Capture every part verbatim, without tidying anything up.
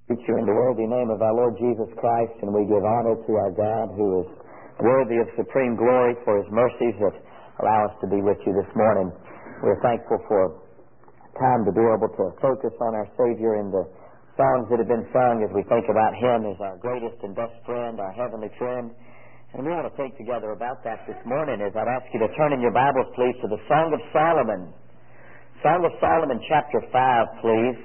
Preach you in the worthy name of our Lord Jesus Christ, and we give honor to our God who is worthy of supreme glory for His mercies that allow us to be with you this morning. We're thankful for time to be able to focus on our Savior in the songs that have been sung as we think about Him as our greatest and best friend, our heavenly friend. And we want to think together about that this morning as I'd ask you to turn in your Bibles, please, to the Song of Solomon. Song of Solomon, chapter five, please.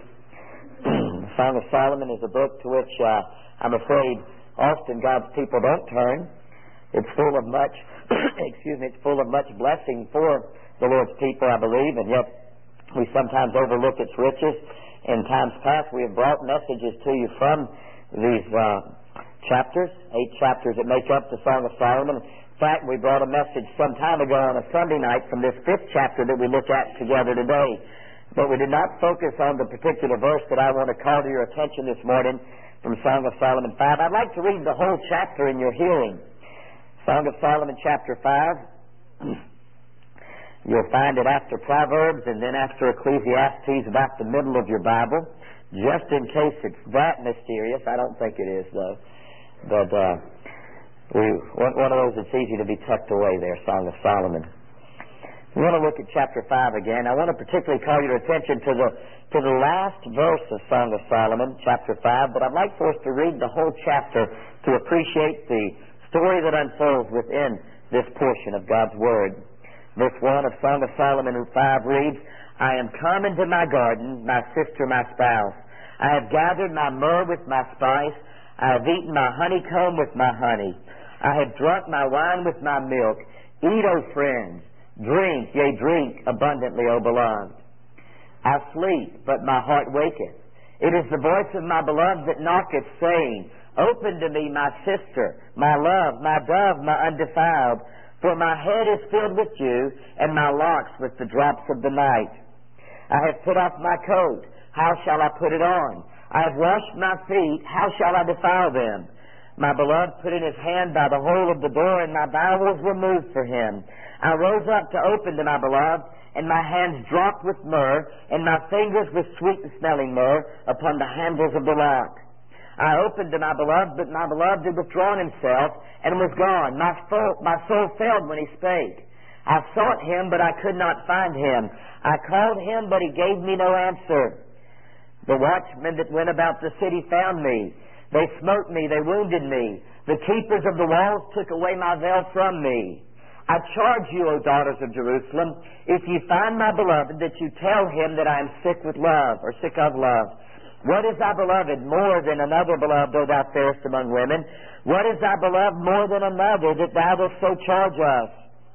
The Song of Solomon is a book to which uh, I'm afraid often God's people don't turn. It's full of much, excuse me, it's full of much blessing for the Lord's people, I believe, and yet we sometimes overlook its riches. In times past, we have brought messages to you from these uh, chapters, eight chapters that make up the Song of Solomon. In fact, we brought a message some time ago on a Sunday night from this fifth chapter that we look at together today. But we did not focus on the particular verse that I want to call to your attention this morning from Song of Solomon five. I'd like to read the whole chapter in your hearing. Song of Solomon chapter five. You'll find it after Proverbs and then after Ecclesiastes, about the middle of your Bible. Just in case it's that mysterious. I don't think it is, though. But uh, we one of those that's easy to be tucked away there, Song of Solomon. We want to look at chapter five again. I want to particularly call your attention to the to the last verse of Song of Solomon, chapter five, but I'd like for us to read the whole chapter to appreciate the story that unfolds within this portion of God's Word. Verse one of Song of Solomon five reads, I am come into my garden, my sister, my spouse. I have gathered my myrrh with my spice. I have eaten my honeycomb with my honey. I have drunk my wine with my milk. Eat, O friends. Drink, yea, drink abundantly, O beloved. I sleep, but my heart waketh. It is the voice of my beloved that knocketh, saying, Open to me, my sister, my love, my dove, my undefiled. For my head is filled with dew, and my locks with the drops of the night. I have put off my coat. How shall I put it on? I have washed my feet. How shall I defile them? My beloved put in his hand by the hole of the door, and my bowels were moved for him. I rose up to open to my beloved, and my hands dropped with myrrh, and my fingers with sweet-smelling myrrh upon the handles of the lock. I opened to my beloved, but my beloved had withdrawn himself and was gone. My soul, my soul failed when he spake. I sought him, but I could not find him. I called him, but he gave me no answer. The watchmen that went about the city found me. They smote me, they wounded me. The keepers of the walls took away my veil from me. I charge you, O daughters of Jerusalem, if you find my beloved, that you tell him that I am sick with love, or sick of love. What is thy beloved more than another beloved, O thou fairest among women? What is thy beloved more than another, that thou dost so charge us?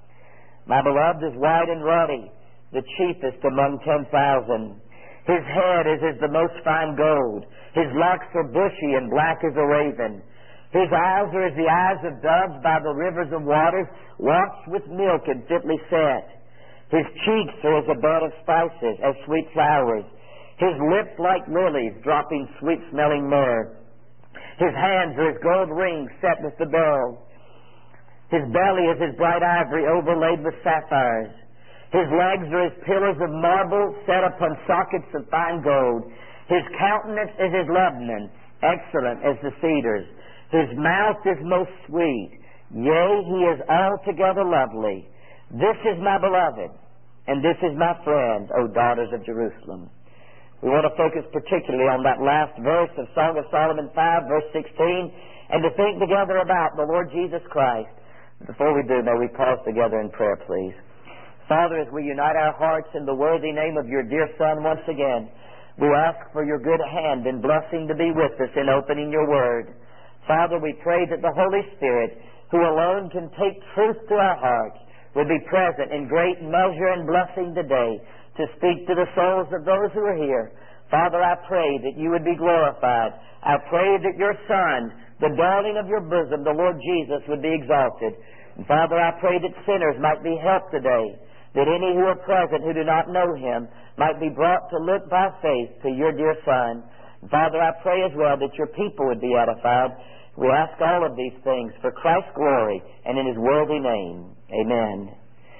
My beloved is white and ruddy, the chiefest among ten thousand. His head is as the most fine gold. His locks are bushy and black as a raven. His eyes are as the eyes of doves by the rivers of waters, washed with milk and fitly set. His cheeks are as a bed of spices, as sweet flowers. His lips like lilies, dropping sweet-smelling myrrh. His hands are as gold rings set with the beryl. His belly is as bright ivory overlaid with sapphires. His legs are as pillars of marble set upon sockets of fine gold. His countenance is as Lebanon, excellent as the cedars. His mouth is most sweet. Yea, he is altogether lovely. This is my beloved, and this is my friend, O daughters of Jerusalem. We want to focus particularly on that last verse of Song of Solomon five, verse sixteen, and to think together about the Lord Jesus Christ. Before we do, may we pause together in prayer, please. Father, as we unite our hearts in the worthy name of your dear Son once again, we ask for your good hand and blessing to be with us in opening your word. Father, we pray that the Holy Spirit, who alone can take truth to our hearts, will be present in great measure and blessing today to speak to the souls of those who are here. Father, I pray that you would be glorified. I pray that your Son, the darling of your bosom, the Lord Jesus, would be exalted. And Father, I pray that sinners might be helped today, that any who are present who do not know him might be brought to look by faith to your dear Son. And Father, I pray as well that your people would be edified. We ask all of these things for Christ's glory and in his worthy name. Amen.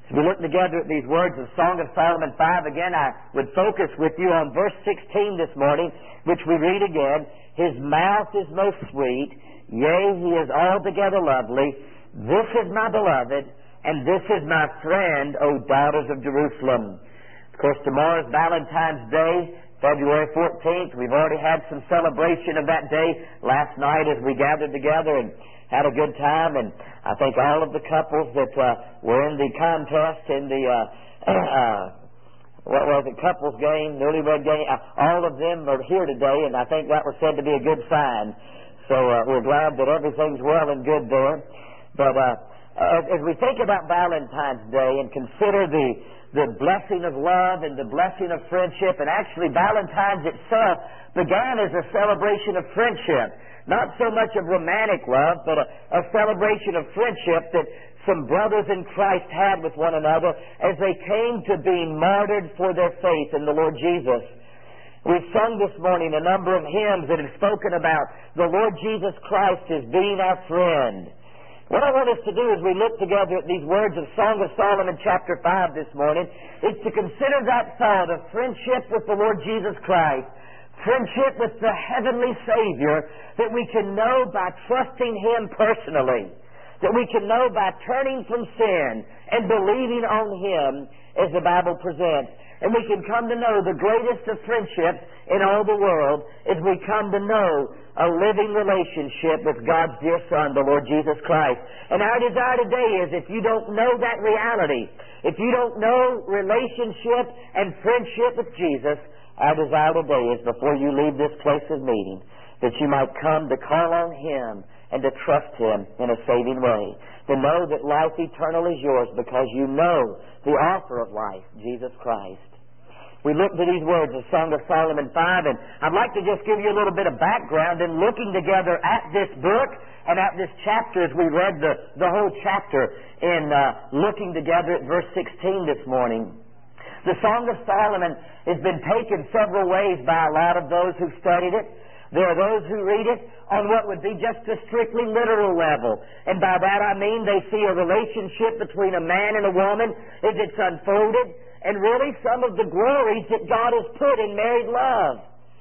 As we look together at these words of Song of Solomon five, again I would focus with you on verse sixteen this morning, which we read again. His mouth is most sweet, yea, he is altogether lovely. This is my beloved, and this is my friend, O daughters of Jerusalem. Of course, tomorrow is Valentine's Day, February fourteenth. We've already had some celebration of that day last night as we gathered together and had a good time, and I think all of the couples that uh, were in the contest in the uh, uh, what was it, couples game, newlywed game, uh, all of them are here today, and I think that was said to be a good sign. So uh, we're glad that everything's well and good there. But uh, as, as we think about Valentine's Day and consider the the blessing of love and the blessing of friendship, and actually Valentine's itself began as a celebration of friendship. Not so much of romantic love, but a, a celebration of friendship that some brothers in Christ had with one another as they came to be martyred for their faith in the Lord Jesus. We've sung this morning a number of hymns that have spoken about the Lord Jesus Christ as being our friend. What I want us to do as we look together at these words of Song of Solomon chapter five this morning is to consider that thought of friendship with the Lord Jesus Christ. Friendship with the heavenly Savior that we can know by trusting Him personally. That we can know by turning from sin and believing on Him as the Bible presents. And we can come to know the greatest of friendships in all the world as we come to know a living relationship with God's dear Son, the Lord Jesus Christ. And our desire today is, if you don't know that reality, if you don't know relationship and friendship with Jesus, our desire today is, before you leave this place of meeting, that you might come to call on Him and to trust Him in a saving way. To know that life eternal is yours because you know the author of life, Jesus Christ. We looked at these words of Song of Solomon five, and I'd like to just give you a little bit of background in looking together at this book and at this chapter as we read the, the whole chapter in uh, looking together at verse sixteen this morning. The Song of Solomon has been taken several ways by a lot of those who've studied it. There are those who read it on what would be just a strictly literal level. And by that I mean they see a relationship between a man and a woman as it's unfolded, and really some of the glories that God has put in married love.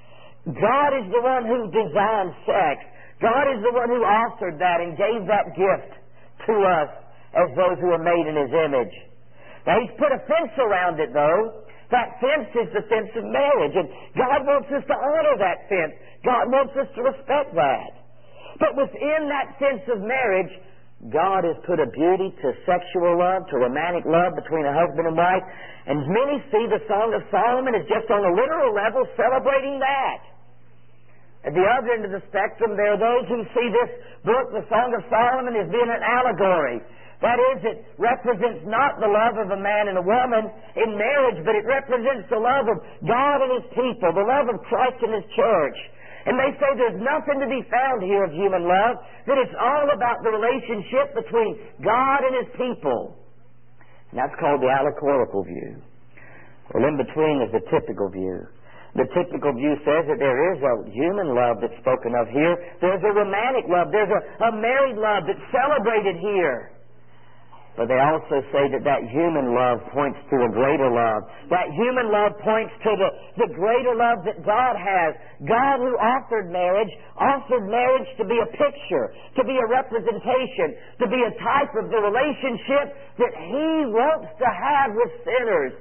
God is the one who designed sex. God is the one who authored that and gave that gift to us as those who are made in His image. Now, He's put a fence around it, though. That fence is the fence of marriage, and God wants us to honor that fence. God wants us to respect that. But within that fence of marriage, God has put a beauty to sexual love, to romantic love between a husband and wife, and many see the Song of Solomon as just on a literal level celebrating that. At the other end of the spectrum, there are those who see this book, the Song of Solomon, as being an allegory. That is, it represents not the love of a man and a woman in marriage, but it represents the love of God and His people, the love of Christ and His church. And they say there's nothing to be found here of human love, that it's all about the relationship between God and His people. And that's called the allegorical view. Well, in between is the typical view. The typical view says that there is a human love that's spoken of here. There's a romantic love. There's a, a married love that's celebrated here. But they also say that that human love points to a greater love. That human love points to the, the greater love that God has. God, who authored marriage, authored marriage to be a picture, to be a representation, to be a type of the relationship that He wants to have with sinners.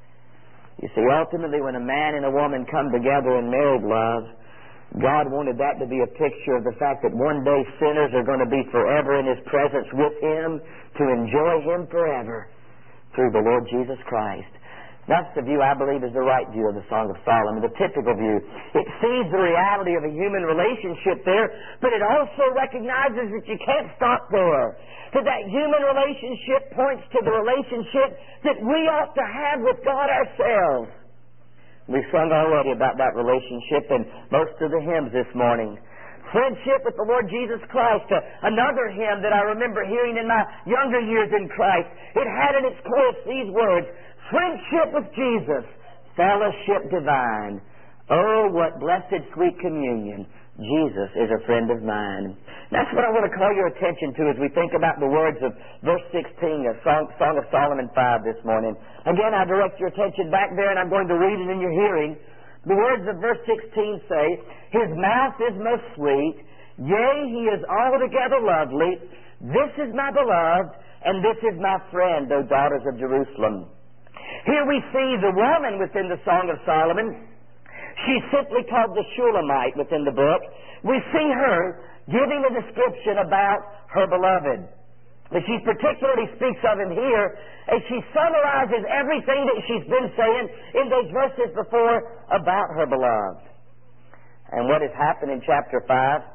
You see, ultimately when a man and a woman come together in married love, God wanted that to be a picture of the fact that one day sinners are going to be forever in His presence with Him, to enjoy Him forever through the Lord Jesus Christ. That's the view I believe is the right view of the Song of Solomon, the typical view. It sees the reality of a human relationship there, but it also recognizes that you can't stop there. That that human relationship points to the relationship that we ought to have with God ourselves. We've sung already about that relationship in most of the hymns this morning. Friendship with the Lord Jesus Christ. Uh, another hymn that I remember hearing in my younger years in Christ. It had in its chorus these words: friendship with Jesus, fellowship divine, Oh, what blessed sweet communion. Jesus is a friend of mine. That's what I want to call your attention to as we think about the words of verse sixteen of Song, Song of Solomon five this morning. Again, I direct your attention back there, and I'm going to read it in your hearing. The words of verse sixteen say, His mouth is most sweet, yea, He is altogether lovely. This is my beloved, and this is my friend, O daughters of Jerusalem. Here we see the woman within the Song of Solomon. She's simply called the Shulamite within the book. We see her giving a description about her beloved. But she particularly speaks of him here as she summarizes everything that she's been saying in those verses before about her beloved. And what has happened in chapter five,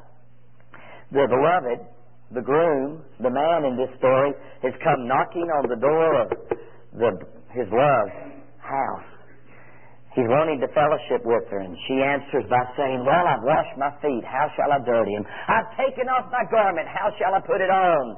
the beloved, the groom, the man in this story, has come knocking on the door of the, his love's house. He's wanting to fellowship with her, and she answers by saying, Well, I've washed my feet. How shall I dirty them? I've taken off my garment. How shall I put it on?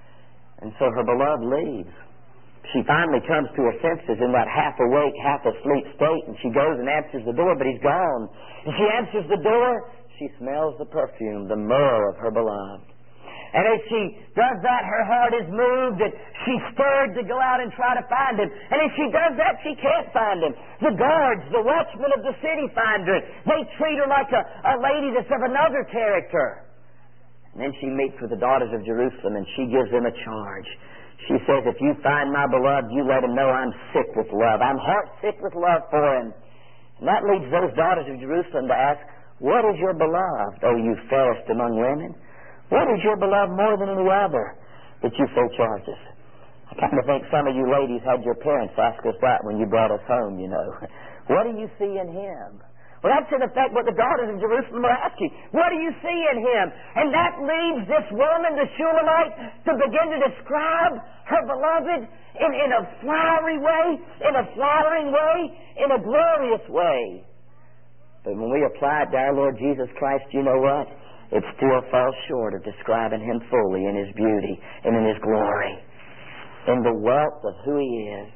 And so her beloved leaves. She finally comes to her senses in that half-awake, half-asleep state, and she goes and answers the door, but he's gone. And she answers the door. She smells the perfume, the myrrh of her beloved. And as she does that, her heart is moved, and she's stirred to go out and try to find him. And as she does that, she can't find him. The guards, the watchmen of the city find her. They treat her like a, a lady that's of another character. And then she meets with the daughters of Jerusalem, and she gives them a charge. She says, If you find my beloved, you let him know I'm sick with love. I'm heart sick with love for him. And that leads those daughters of Jerusalem to ask, What is your beloved, O you fairest among women? What is your beloved more than any other that you so charges? I kind of think some of you ladies had your parents ask us that when you brought us home, you know. What do you see in him? Well, that's in effect what the daughters of Jerusalem are asking. What do you see in him? And that leads this woman, the Shulamite, to begin to describe her beloved in, in a flowery way, in a flattering way, in a glorious way. But when we apply it to our Lord Jesus Christ, you know what? It still falls short of describing him fully in his beauty and in his glory, in the wealth of who he is.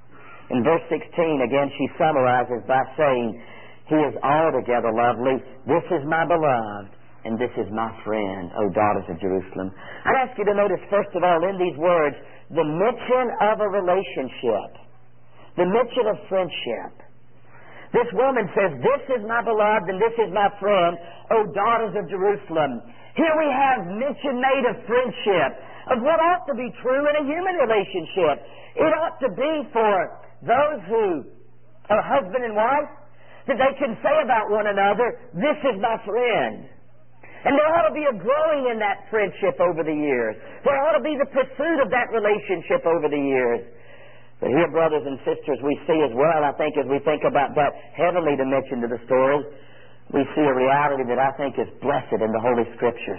In verse sixteen, again, she summarizes by saying, He is altogether lovely. This is my beloved, and this is my friend, O daughters of Jerusalem. I'd ask you to notice, first of all, in these words, the mention of a relationship, the mention of friendship. This woman says, This is my beloved and this is my friend, O daughters of Jerusalem. Here we have mention made of friendship, of what ought to be true in a human relationship. It ought to be for those who are husband and wife, that they can say about one another, This is my friend. And there ought to be a growing in that friendship over the years. There ought to be the pursuit of that relationship over the years. But here, brothers and sisters, we see as well, I think, as we think about that heavenly dimension to the story, we see a reality that I think is blessed in the Holy Scriptures.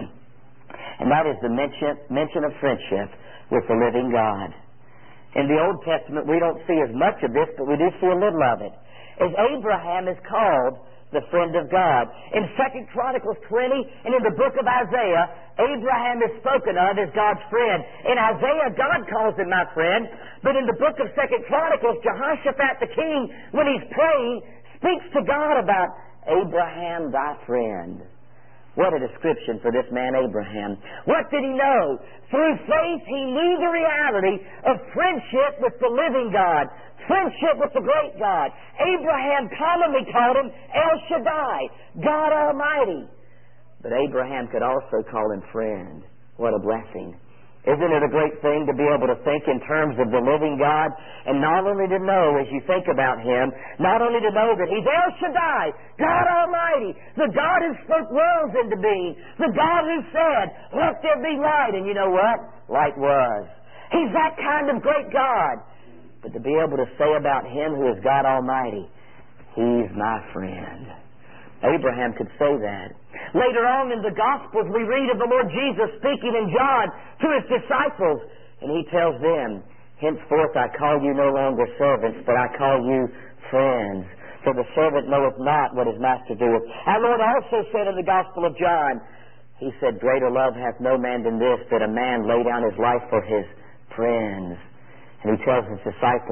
And that is the mention, mention of friendship with the living God. In the Old Testament, we don't see as much of this, but we do see a little of it. As Abraham is called the friend of God. In Second Chronicles twenty and in the book of Isaiah, Abraham is spoken of as God's friend. In Isaiah, God calls him my friend. But in the book of Second Chronicles, Jehoshaphat the king, when he's praying, speaks to God about Abraham, thy friend. What a description for this man Abraham. What did he know? Through faith, he knew the reality of friendship with the living God. Friendship with the great God. Abraham commonly called him El Shaddai, God Almighty. But Abraham could also call him friend. What a blessing. Isn't it a great thing to be able to think in terms of the living God, and not only to know as you think about him, not only to know that he's El Shaddai, God Almighty, the God who spoke worlds into being, the God who said, let there be light, and you know what? Light was. He's that kind of great God. But to be able to say about him who is God Almighty, he's my friend. Abraham could say that. Later on in the Gospels, we read of the Lord Jesus speaking in John to his disciples, and he tells them, henceforth I call you no longer servants, but I call you friends. For the servant knoweth not what his master doeth. Our Lord also said in the Gospel of John, he said, greater love hath no man than this, that a man lay down his life for his friends. And he tells his disciples,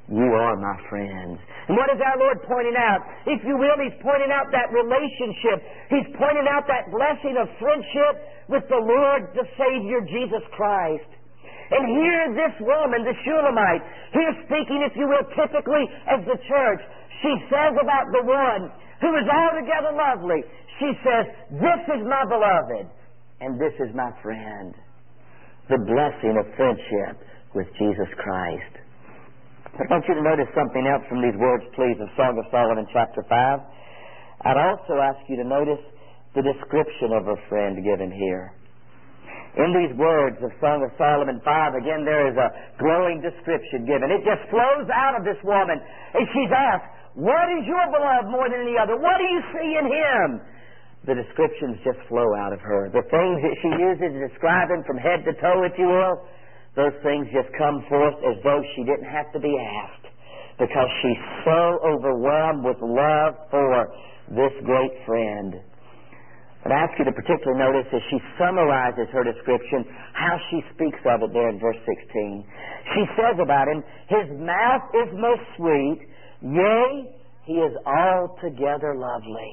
You are my friends. And what is our Lord pointing out? If you will, He's pointing out that relationship. He's pointing out that blessing of friendship with the Lord, the Savior, Jesus Christ. And here this woman, the Shulamite, here speaking, if you will, typically as the church, she says about the one who is altogether lovely, she says, this is my beloved, and this is my friend. The blessing of friendship with Jesus Christ. I want you to notice something else from these words, please, of Song of Solomon chapter five. I'd also ask you to notice the description of a friend given here. In these words of Song of Solomon five, again, there is a glowing description given. It just flows out of this woman. And she's asked, what is your beloved more than any other? What do you see in him? The descriptions just flow out of her. The things that she uses to describe him from head to toe, if you will, those things just come forth as though she didn't have to be asked, because she's so overwhelmed with love for this great friend. But I ask you to particularly notice as she summarizes her description, how she speaks of it there in verse sixteen. She says about him, his mouth is most sweet, yea, he is altogether lovely.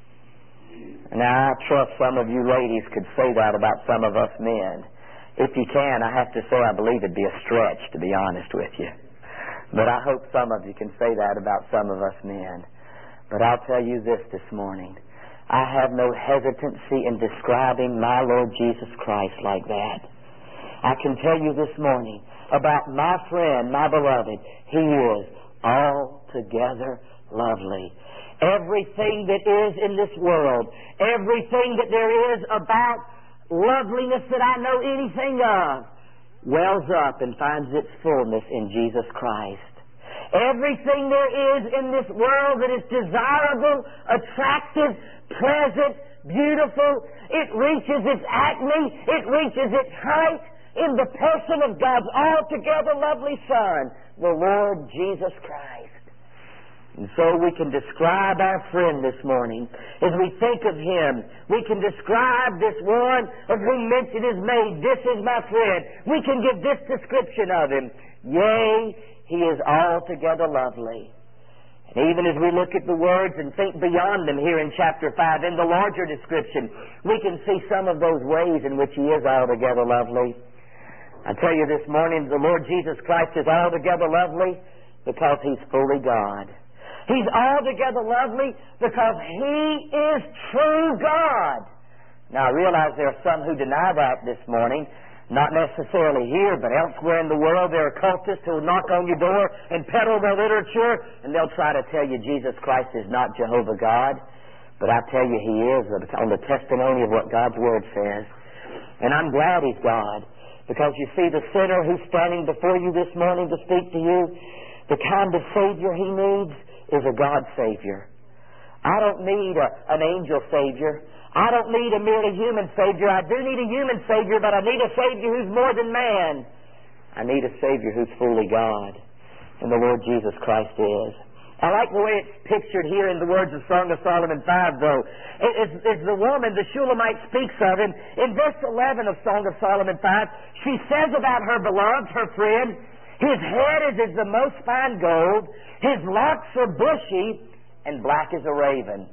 Now, I trust some of you ladies could say that about some of us men. If you can, I have to say I believe it'd be a stretch, to be honest with you. But I hope some of you can say that about some of us men. But I'll tell you this this morning. I have no hesitancy in describing my Lord Jesus Christ like that. I can tell you this morning about my friend, my beloved. He is altogether lovely. Everything that is in this world, everything that there is about loveliness that I know anything of, wells up and finds its fullness in Jesus Christ. Everything there is in this world that is desirable, attractive, pleasant, beautiful, it reaches its acme, it reaches its height in the person of God's altogether lovely Son, the Lord Jesus Christ. And so we can describe our friend this morning. As we think of him, we can describe this one of whom mention is made. This is my friend. We can give this description of him. Yea, he is altogether lovely. And even as we look at the words and think beyond them here in chapter five, in the larger description, we can see some of those ways in which he is altogether lovely. I tell you this morning, the Lord Jesus Christ is altogether lovely because he's fully God. He's altogether lovely because he is true God. Now, I realize there are some who deny that this morning. Not necessarily here, but elsewhere in the world, there are cultists who will knock on your door and peddle their literature, and they'll try to tell you Jesus Christ is not Jehovah God. But I tell you, he is on the testimony of what God's Word says. And I'm glad he's God, because you see, the sinner who's standing before you this morning to speak to you, the kind of Savior he needs is a God Savior. I don't need a, an angel Savior. I don't need a merely human Savior. I do need a human Savior, but I need a Savior who's more than man. I need a Savior who's fully God. And the Lord Jesus Christ is. I like the way it's pictured here in the words of Song of Solomon five, though. As, as the woman, the Shulamite, speaks of him, in verse eleven of Song of Solomon five, she says about her beloved, her friend, his head is as the most fine gold, his locks are bushy, and black as a raven.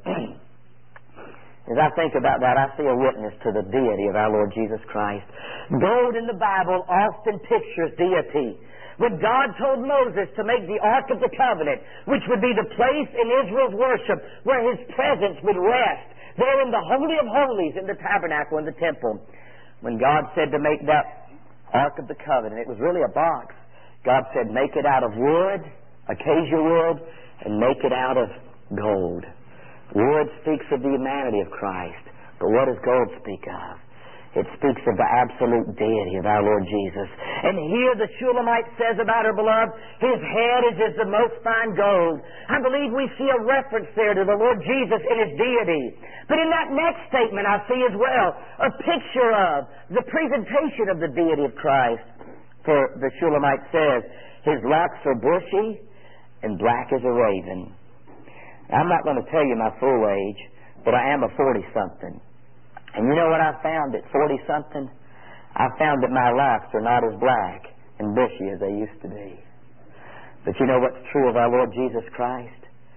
As I think about that, I see a witness to the deity of our Lord Jesus Christ. Gold in the Bible often pictures deity. When God told Moses to make the Ark of the Covenant, which would be the place in Israel's worship where his presence would rest, there in the Holy of Holies in the tabernacle in the temple, when God said to make that Ark of the Covenant, it was really a box. God said, make it out of wood, acacia wood, and make it out of gold. Wood speaks of the humanity of Christ, but what does gold speak of? It speaks of the absolute deity of our Lord Jesus. And here the Shulamite says about her beloved, his head is as the most fine gold. I believe we see a reference there to the Lord Jesus and his deity. But in that next statement I see as well a picture of the presentation of the deity of Christ. For the Shulamite says, his locks are bushy and black as a raven. I'm not going to tell you my full age, but I am a forty-something. And you know what I found at forty-something? I found that my locks are not as black and bushy as they used to be. But you know what's true of our Lord Jesus Christ?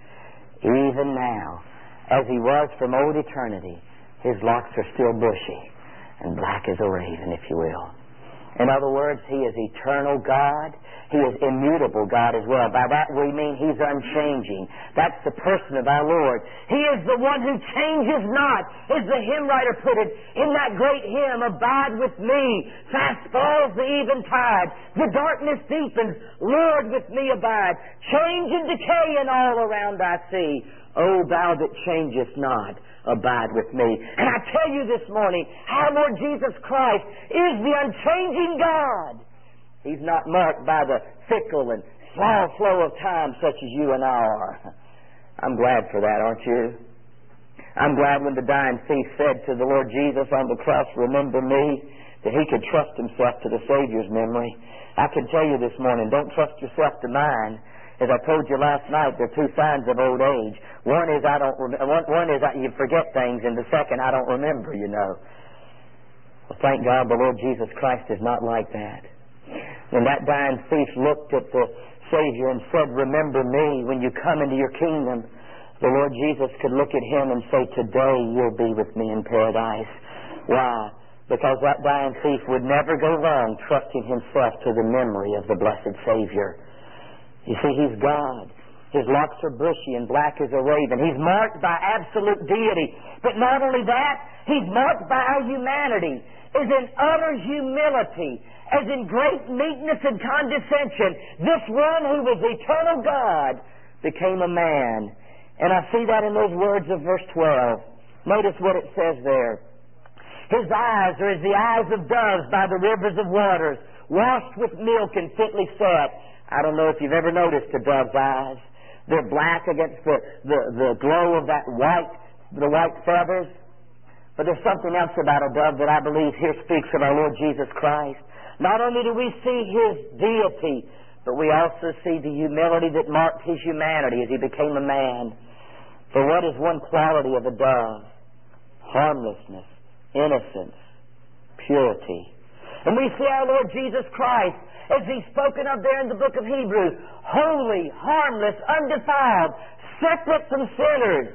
Even now, as He was from old eternity, His locks are still bushy and black as a raven, if you will. In other words, He is eternal God. He is immutable God as well. By that we mean He's unchanging. That's the person of our Lord. He is the one who changes not, as the hymn writer put it in that great hymn, "Abide with me, fast falls the eventide, the darkness deepens, Lord with me abide, change and decay in all around I see. O Thou that changest not, abide with me." And I tell you this morning, our Lord Jesus Christ is the unchanging God. He's not marked by the fickle and slow flow of time such as you and I are. I'm glad for that, aren't you? I'm glad when the dying thief said to the Lord Jesus on the cross, "Remember me," that he could trust himself to the Savior's memory. I can tell you this morning, don't trust yourself to mine. As I told you last night, there are two signs of old age. One is I don't. Rem- one, one is I, you forget things, and the second, I don't remember. You know. Well, thank God, the Lord Jesus Christ is not like that. When that dying thief looked at the Savior and said, "Remember me when you come into your kingdom," the Lord Jesus could look at him and say, "Today you'll be with me in paradise." Why? Because that dying thief would never go wrong trusting himself to the memory of the blessed Savior. You see, He's God. His locks are bushy and black as a raven. He's marked by absolute deity. But not only that, He's marked by our humanity, as in utter humility, as in great meekness and condescension. This one who was eternal God became a man. And I see that in those words of verse twelve. Notice what it says there. His eyes are as the eyes of doves by the rivers of waters, washed with milk and fitly set. I don't know if you've ever noticed a dove's eyes. They're black against the, the, the glow of that white, the white feathers. But there's something else about a dove that I believe here speaks of our Lord Jesus Christ. Not only do we see His deity, but we also see the humility that marked His humanity as He became a man. For what is one quality of a dove? Harmlessness, innocence, purity. And we see our Lord Jesus Christ, as He's spoken of there in the book of Hebrews, holy, harmless, undefiled, separate from sinners.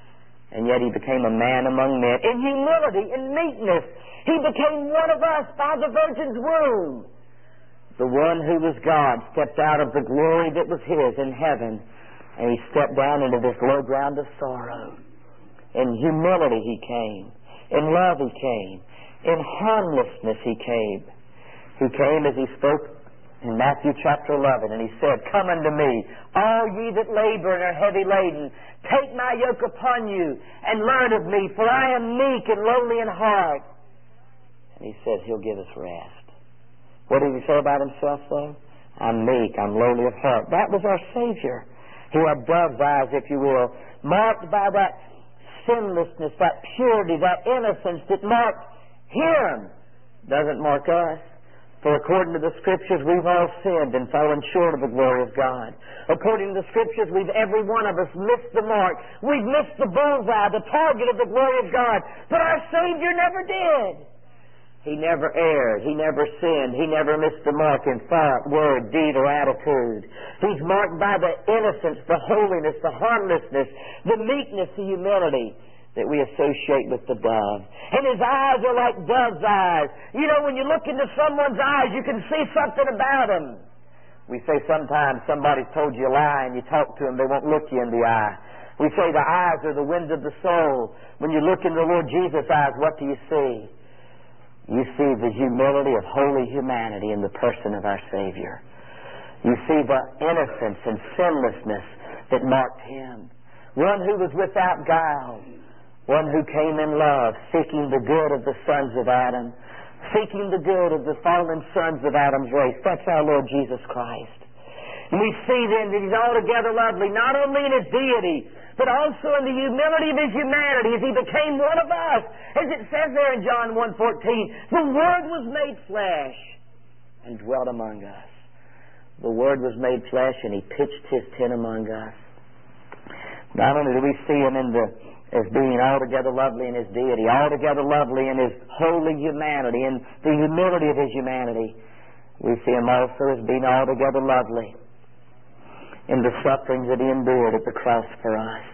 And yet He became a man among men. In humility, in meekness, He became one of us by the Virgin's womb. The one who was God stepped out of the glory that was His in heaven, and He stepped down into this low ground of sorrow. In humility He came. In love He came. In harmlessness He came. He came as He spoke in Matthew chapter eleven, and He said, "Come unto me, all ye that labor and are heavy laden. Take my yoke upon you, and learn of me, for I am meek and lowly in heart." And He said He'll give us rest. What did He say about Himself, though? "I'm meek, I'm lowly of heart." That was our Savior. He had dove's eyes, if you will, marked by that sinlessness, that purity, that innocence that marked Him. Doesn't mark us. For according to the Scriptures, we've all sinned and fallen short of the glory of God. According to the Scriptures, we've every one of us missed the mark. We've missed the bullseye, the target of the glory of God. But our Savior never did. He never erred. He never sinned. He never missed the mark in thought, word, deed, or attitude. He's marked by the innocence, the holiness, the harmlessness, the meekness, the humility that we associate with the dove. And His eyes are like dove's eyes. You know, when you look into someone's eyes, you can see something about them. We say sometimes somebody's told you a lie and you talk to them, they won't look you in the eye. We say the eyes are the winds of the soul. When you look into the Lord Jesus' eyes, what do you see? You see the humility of holy humanity in the person of our Savior. You see the innocence and sinlessness that marked Him. One who was without guile. One who came in love, seeking the good of the sons of Adam, seeking the good of the fallen sons of Adam's race. That's our Lord Jesus Christ. And we see then that He's altogether lovely, not only in His deity, but also in the humility of His humanity as He became one of us. As it says there in John one fourteen, the Word was made flesh and dwelt among us. The Word was made flesh and He pitched His tent among us. Not only do we see Him in the as being altogether lovely in His deity, altogether lovely in His holy humanity, and the humility of His humanity, we see Him also as being altogether lovely in the sufferings that He endured at the cross for us.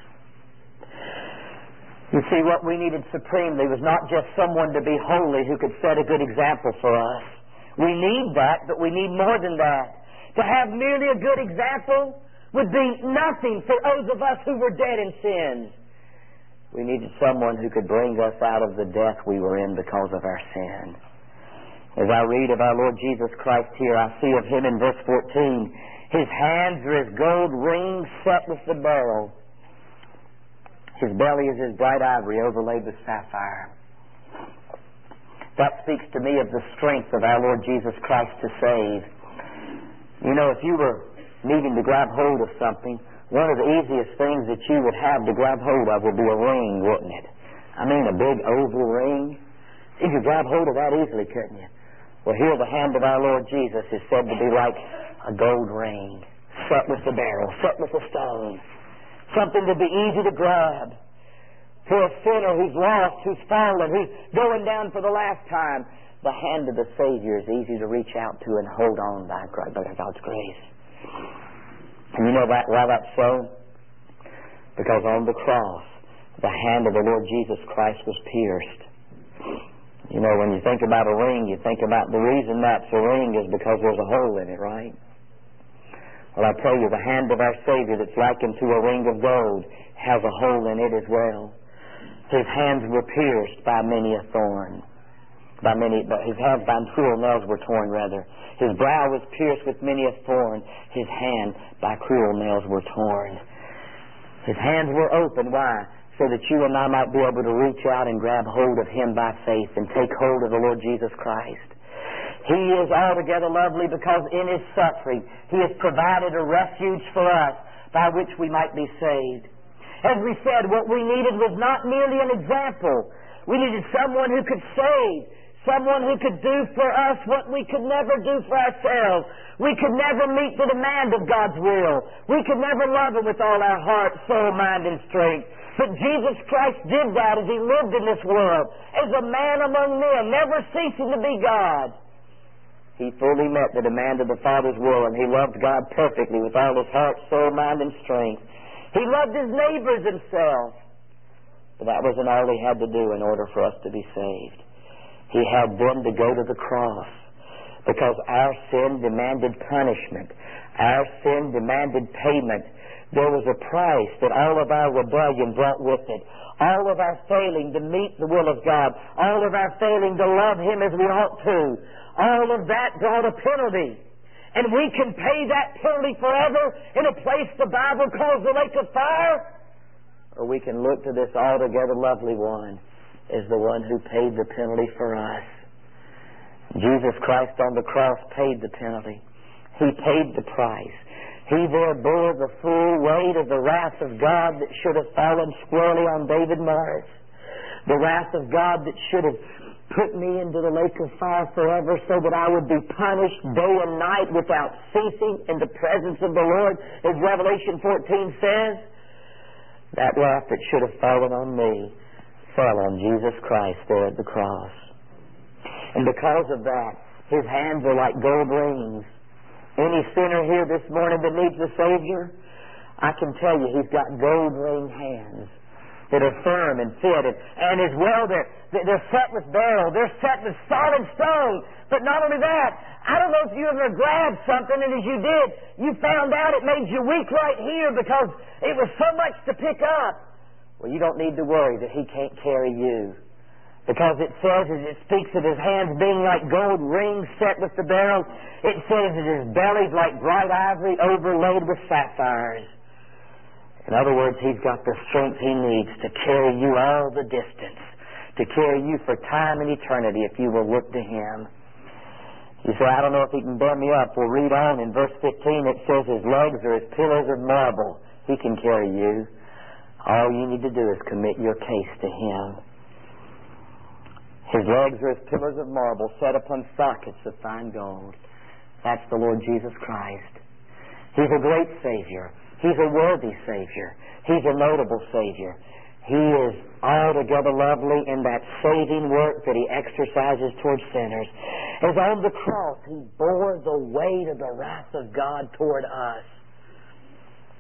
You see, what we needed supremely was not just someone to be holy who could set a good example for us. We need that, but we need more than that. To have merely a good example would be nothing for those of us who were dead in sins. We needed someone who could bring us out of the death we were in because of our sin. As I read of our Lord Jesus Christ here, I see of Him in verse fourteen, His hands are as gold rings set with the beryl. His belly is as bright ivory overlaid with sapphire. That speaks to me of the strength of our Lord Jesus Christ to save. You know, if you were needing to grab hold of something, one of the easiest things that you would have to grab hold of would be a ring, wouldn't it? I mean, a big oval ring. You could grab hold of that easily, couldn't you? Well, here the hand of our Lord Jesus is said to be like a gold ring, set with the beryl, set with the stone. Something to be easy to grab. For a sinner who's lost, who's fallen, who's going down for the last time, the hand of the Savior is easy to reach out to and hold on by God's grace. And you know that, why that's so? Because on the cross, the hand of the Lord Jesus Christ was pierced. You know, when you think about a ring, you think about the reason that's a ring is because there's a hole in it, right? Well, I tell you, the hand of our Savior that's likened to a ring of gold has a hole in it as well. His hands were pierced by many a thorn. By many, but his hands by cruel nails were torn, rather. His brow was pierced with many a thorn. His hand by cruel nails were torn. His hands were open. Why? So that you and I might be able to reach out and grab hold of Him by faith and take hold of the Lord Jesus Christ. He is altogether lovely because in His suffering He has provided a refuge for us by which we might be saved. As we said, what we needed was not merely an example. We needed someone who could save, someone who could do for us what we could never do for ourselves. We could never meet the demand of God's will. We could never love Him with all our heart, soul, mind, and strength. But Jesus Christ did that as He lived in this world, as a man among men, never ceasing to be God. He fully met the demand of the Father's will, and He loved God perfectly with all His heart, soul, mind, and strength. He loved His neighbors Himself. But that wasn't all He had to do in order for us to be saved. He had then to go to the cross because our sin demanded punishment. Our sin demanded payment. There was a price that all of our rebellion brought with it. All of our failing to meet the will of God. All of our failing to love Him as we ought to. All of that brought a penalty. And we can pay that penalty forever in a place the Bible calls the lake of fire. Or we can look to this altogether lovely one as the one who paid the penalty for us. Jesus Christ on the cross paid the penalty. He paid the price. He there bore the full weight of the wrath of God that should have fallen squarely on David Morris. The wrath of God that should have put me into the lake of fire forever so that I would be punished day and night without ceasing in the presence of the Lord, as Revelation fourteen says. That wrath that should have fallen on me fell on Jesus Christ there at the cross. And because of that, His hands are like gold rings. Any sinner here this morning that needs a Savior, I can tell you He's got gold ring hands that are firm and fit, and, and as well they're, they're set with beryl, they're set with solid stone. But not only that, I don't know if you ever grabbed something and as you did, you found out it made you weak right here because it was so much to pick up. Well, you don't need to worry that He can't carry you. Because it says, as it speaks of His hands being like gold rings set with the beryl, it says that His belly's like bright ivory overlaid with sapphires. In other words, He's got the strength He needs to carry you all the distance, to carry you for time and eternity if you will look to Him. You say, I don't know if He can bear me up. We'll read on in verse fifteen. It says His legs are as pillars of marble. He can carry you. All you need to do is commit your case to Him. His legs are as pillars of marble set upon sockets of fine gold. That's the Lord Jesus Christ. He's a great Savior. He's a worthy Savior. He's a notable Savior. He is altogether lovely in that saving work that He exercises towards sinners. As on the cross He bore the weight of the wrath of God toward us.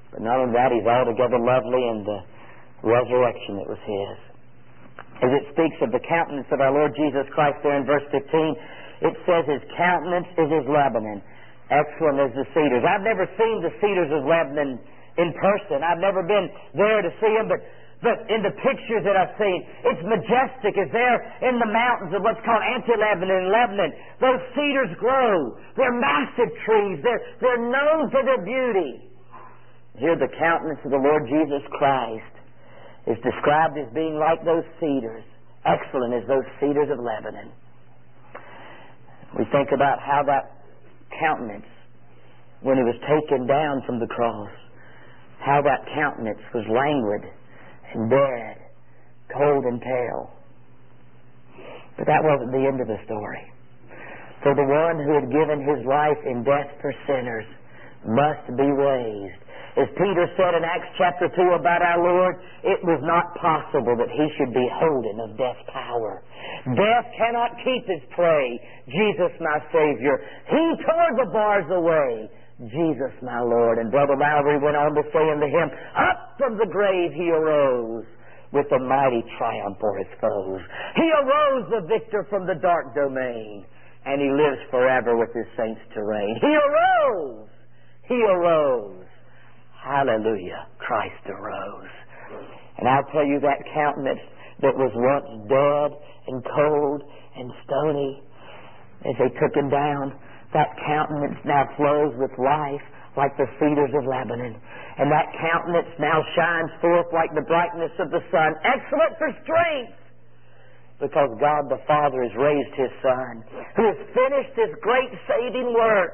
But not only that, He's altogether lovely in the resurrection that was His. As it speaks of the countenance of our Lord Jesus Christ there in verse fifteen, it says His countenance is as Lebanon, excellent as the cedars. I've never seen the cedars of Lebanon in person. I've never been there to see them, but But in the pictures that I've seen, it's majestic. It's there in the mountains of what's called Anti-Lebanon in Lebanon. Those cedars grow. They're massive trees. They're, they're known for their beauty. Here the countenance of the Lord Jesus Christ is described as being like those cedars, excellent as those cedars of Lebanon. We think about how that countenance, when He was taken down from the cross, how that countenance was languid and dead, cold and pale. But that wasn't the end of the story. For the one who had given His life in death for sinners must be raised. As Peter said in Acts chapter two about our Lord, it was not possible that He should be holden of death's power. Death cannot keep His prey. Jesus, my Savior, He tore the bars away. Jesus, my Lord. And Brother Lowry went on to say unto him, up from the grave He arose with a mighty triumph for His foes. He arose the victor from the dark domain, and He lives forever with His saints to reign. He arose! He arose! Hallelujah! Christ arose. And I'll tell you, that countenance that was once dead and cold and stony, as they took Him down, that countenance now flows with life like the cedars of Lebanon. And that countenance now shines forth like the brightness of the sun, excellent for strength, because God the Father has raised His Son, who has finished His great saving work.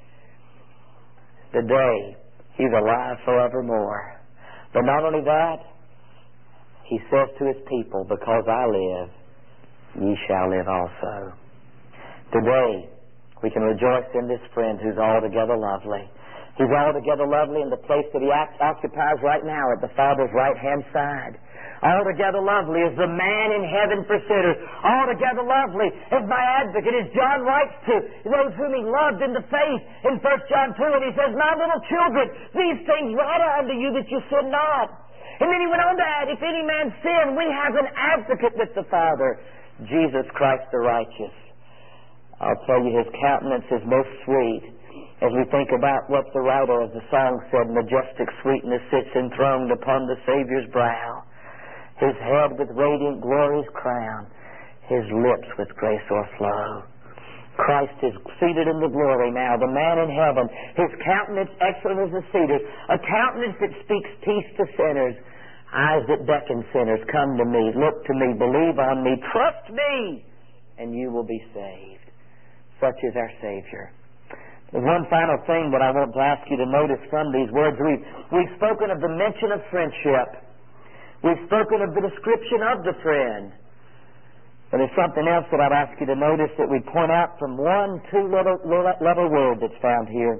Today, He's alive forevermore. But not only that, He says to His people, because I live, ye shall live also. Today, we can rejoice in this friend who's altogether lovely. He's altogether lovely in the place that He occupies right now at the Father's right-hand side. Altogether lovely is the man in heaven for sinners. Altogether lovely is my advocate, as John writes to those whom He loved in the faith in First John two, and he says, my little children, these things write I unto you that you sin not. And then he went on to add, if any man sin, we have an advocate with the Father, Jesus Christ the righteous. I'll tell you, His countenance is most sweet. As we think about what the writer of the song said, majestic sweetness sits enthroned upon the Savior's brow. His head with radiant glory's crown, His lips with grace o'erflow. Christ is seated in the glory now, the man in heaven. His countenance excellent as the cedars, a countenance that speaks peace to sinners, eyes that beckon sinners, come to me, look to me, believe on me, trust me, and you will be saved. Such is our Savior. There's one final thing that I want to ask you to notice from these words. We've, we've spoken of the mention of friendship. We've spoken of the description of the friend. But there's something else that I'd ask you to notice that we point out from one, two little, little, little word that's found here.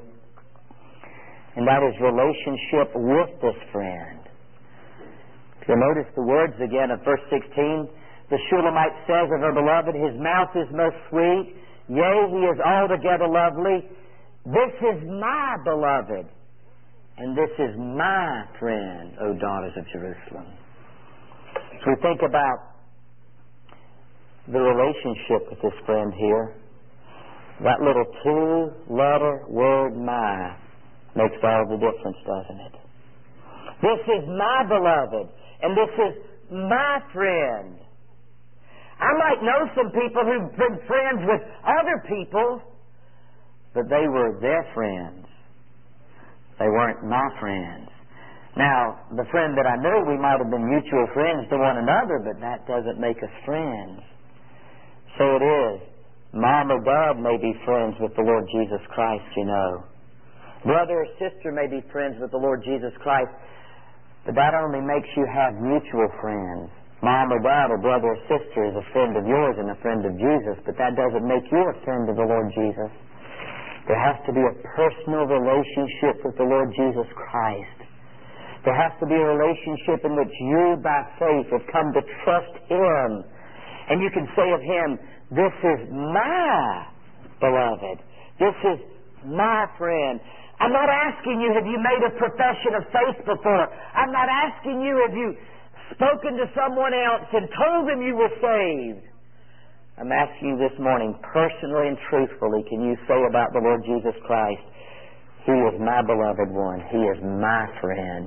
And that is relationship with this friend. If you notice the words again of verse sixteen, the Shulamite says of her beloved, His mouth is most sweet. Yea, He is altogether lovely. This is my beloved, and this is my friend, O daughters of Jerusalem. So we think about the relationship with this friend here. That little two-letter word, my, makes all the difference, doesn't it? This is my beloved, and this is my friend. I might know some people who've been friends with other people, but they were their friends. They weren't my friends. Now, the friend that I knew, we might have been mutual friends to one another, but that doesn't make us friends. So it is. Mom or dad may be friends with the Lord Jesus Christ, you know. Brother or sister may be friends with the Lord Jesus Christ, but that only makes you have mutual friends. Mom or dad or brother or sister is a friend of yours and a friend of Jesus, but that doesn't make you a friend of the Lord Jesus. There has to be a personal relationship with the Lord Jesus Christ. There has to be a relationship in which you, by faith, have come to trust Him. And you can say of Him, this is my beloved. This is my friend. I'm not asking you, have you made a profession of faith before? I'm not asking you, have you spoken to someone else and told them you were saved? I'm asking you this morning, personally and truthfully, can you say about the Lord Jesus Christ, He is my beloved one. He is my friend.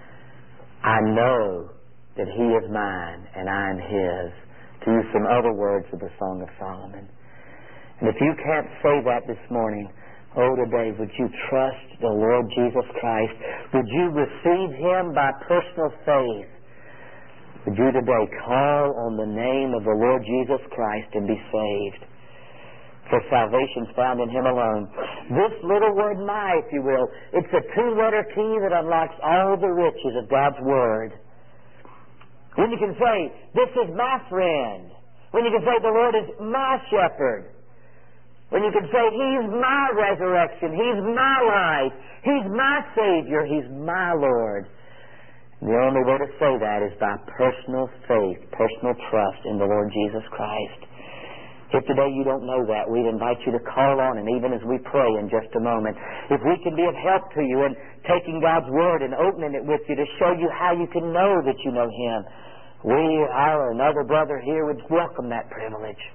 I know that He is mine and I am His. To use some other words of the Song of Solomon. And if you can't say that this morning, oh, today, would you trust the Lord Jesus Christ? Would you receive Him by personal faith? Would you today call on the name of the Lord Jesus Christ and be saved? For salvation is found in Him alone. This little word, my, if you will, it's a two-letter key that unlocks all the riches of God's Word. When you can say, this is my friend. When you can say, the Lord is my shepherd. When you can say, He's my resurrection. He's my life. He's my Savior. He's my Lord. The only way to say that is by personal faith, personal trust in the Lord Jesus Christ. If today you don't know that, we'd invite you to call on Him, even as we pray in just a moment. If we can be of help to you in taking God's Word and opening it with you to show you how you can know that you know Him, we, I, or another brother here would welcome that privilege.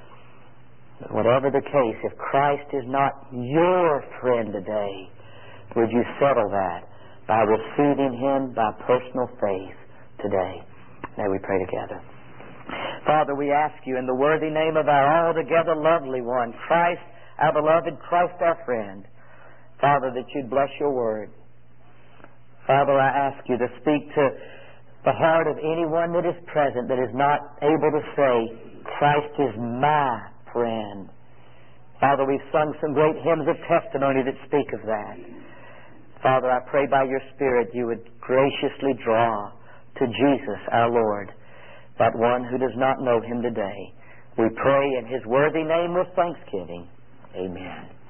But whatever the case, if Christ is not your friend today, would you settle that by receiving Him by personal faith today? May we pray together. Father, we ask you in the worthy name of our altogether lovely one, Christ, our beloved, Christ our friend, Father, that you'd bless your word. Father, I ask you to speak to the heart of anyone that is present that is not able to say, Christ is my friend. Father, we've sung some great hymns of testimony that speak of that. Father, I pray by your Spirit you would graciously draw to Jesus our Lord that one who does not know Him today. We pray in His worthy name with thanksgiving. Amen.